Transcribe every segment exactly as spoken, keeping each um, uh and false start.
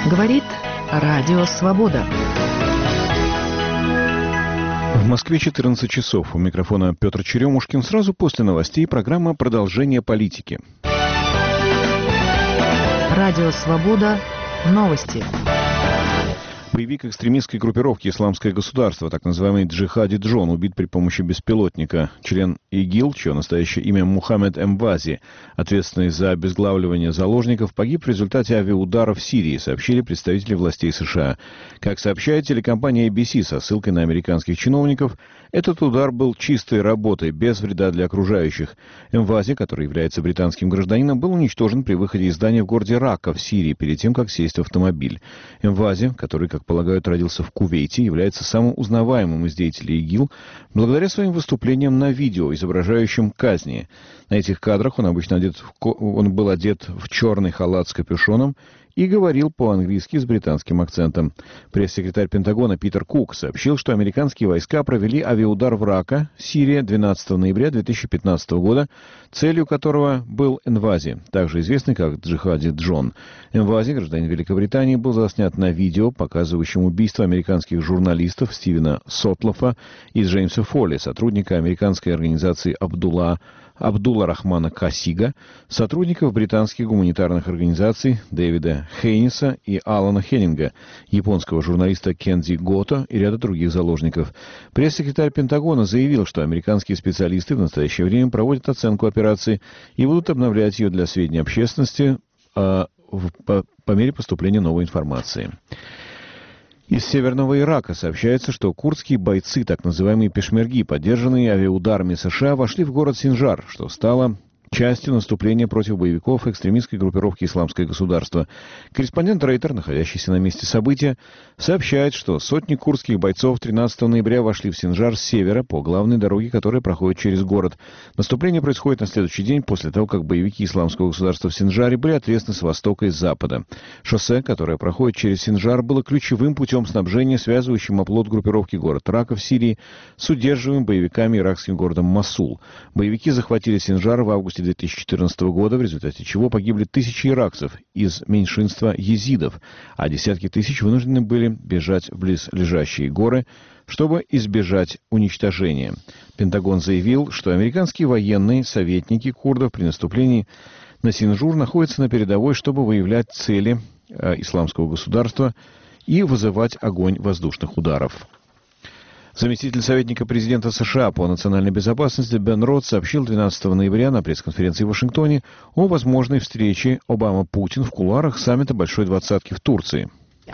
Говорит Радио Свобода. В Москве четырнадцать часов. У микрофона Петр Черемушкин. Сразу после новостей программа «Продолжение политики». Радио Свобода. Новости. Боевик экстремистской группировки «Исламское государство», так называемый Джихади Джон, убит при помощи беспилотника. Член ИГИЛ, чье настоящее имя Мухаммед Эмвази, ответственный за обезглавливание заложников, погиб в результате авиаудара в Сирии, сообщили представители властей США. Как сообщает телекомпания эй би си со ссылкой на американских чиновников, этот удар был чистой работой, без вреда для окружающих. Эмвази, который является британским гражданином, был уничтожен при выходе из здания в городе Рака в Сирии, перед тем, как сесть в автомобиль. Эмвази, который, как полагают, родился в Кувейте, является самым узнаваемым из деятелей ИГИЛ благодаря своим выступлениям на видео, изображающим казни. На этих кадрах он обычно одет в ко... он был одет в черный халат с капюшоном и говорил по-английски с британским акцентом. Пресс-секретарь Пентагона Питер Кук сообщил, что американские войска провели авиаудар в Рака, Сирия, двенадцатого ноября две тысячи пятнадцатого года, целью которого был Эмвази, также известный как Джихади Джон. Эмвази, гражданин Великобритании, был заснят на видео, показывающем убийство американских журналистов Стивена Сотлофа и Джеймса Фолли, сотрудника американской организации Абдулла Абдулла Рахмана Касига, сотрудников британских гуманитарных организаций Дэвида Хейниса и Алана Хеннинга, японского журналиста Кензи Гото и ряда других заложников. Пресс-секретарь Пентагона заявил, что американские специалисты в настоящее время проводят оценку операции и будут обновлять ее для сведения общественности э, в, по, по мере поступления новой информации. Из северного Ирака сообщается, что курдские бойцы, так называемые пешмерги, поддержанные авиаударами США, вошли в город Синджар, что стало частью наступления против боевиков экстремистской группировки «Исламское государство». Корреспондент Рейтер, находящийся на месте события, сообщает, что сотни курдских бойцов тринадцатого ноября вошли в Синджар с севера по главной дороге, которая проходит через город. Наступление происходит на следующий день после того, как боевики «Исламского государства» в Синджаре были отрезаны с востока и с запада. Шоссе, которое проходит через Синджар, было ключевым путем снабжения, связывающим оплот группировки город Рака в Сирии с удерживаемым боевиками иракским городом Мосул. Боевики захватили Синджар в августе две тысячи четырнадцатого года, в результате чего погибли тысячи иракцев из меньшинства езидов, а десятки тысяч вынуждены были бежать в близлежащие горы, чтобы избежать уничтожения. Пентагон заявил, что американские военные советники курдов при наступлении на Синджур находятся на передовой, чтобы выявлять цели э, исламского государства и вызывать огонь воздушных ударов. Заместитель советника президента США по национальной безопасности Бен Рот сообщил двенадцатого ноября на пресс-конференции в Вашингтоне о возможной встрече Обама-Путин в кулуарах саммита Большой Двадцатки в Турции.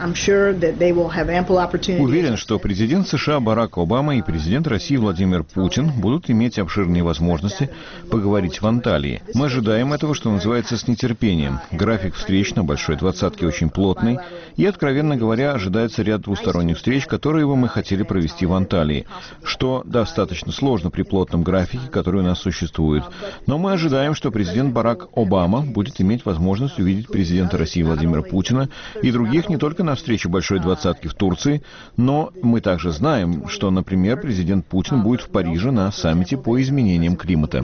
Уверен, что президент США Барак Обама и президент России Владимир Путин будут иметь обширные возможности поговорить в Анталии. Мы ожидаем этого, что называется, с нетерпением. График встреч на Большой Двадцатке очень плотный, и, откровенно говоря, ожидается ряд двусторонних встреч, которые бы мы хотели провести в Анталии, что достаточно сложно при плотном графике, который у нас существует. Но мы ожидаем, что президент Барак Обама будет иметь возможность увидеть президента России Владимира Путина и других не только на встрече Большой Двадцатки в Турции, но мы также знаем, что, например, президент Путин будет в Париже на саммите по изменениям климата.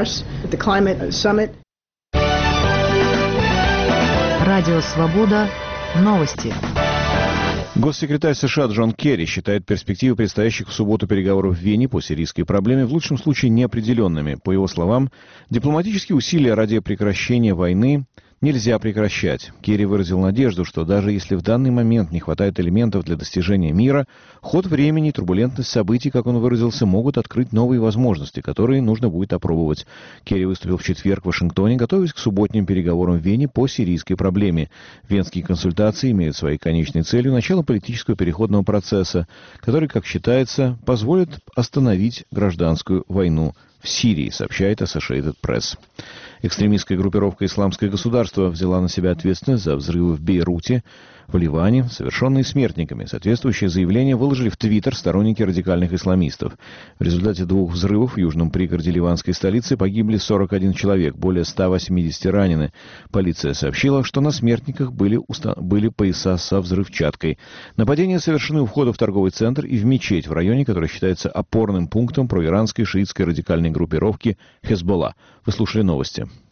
Радио Свобода. Новости. Госсекретарь США Джон Керри считает перспективы предстоящих в субботу переговоров в Вене по сирийской проблеме в лучшем случае неопределенными. По его словам, дипломатические усилия ради прекращения войны нельзя прекращать. Керри выразил надежду, что даже если в данный момент не хватает элементов для достижения мира, ход времени и турбулентность событий, как он выразился, могут открыть новые возможности, которые нужно будет опробовать. Керри выступил в четверг в Вашингтоне, готовясь к субботним переговорам в Вене по сирийской проблеме. Венские консультации имеют своей конечной целью начало политического переходного процесса, который, как считается, позволит остановить гражданскую войну в Сирии, сообщает Associated Press. Экстремистская группировка «Исламское государство» взяла на себя ответственность за взрывы в Бейруте, в Ливане, совершенные смертниками. Соответствующее заявление выложили в Твиттер сторонники радикальных исламистов. В результате двух взрывов в южном пригороде ливанской столицы погибли сорок один человек, более ста восьмидесяти ранены. Полиция сообщила, что на смертниках были, уста... были пояса со взрывчаткой. Нападения совершены у входа в торговый центр и в мечеть в районе, который считается опорным пунктом проиранской шиитской радикальной группировки «Хезболла». Вы слушали новости.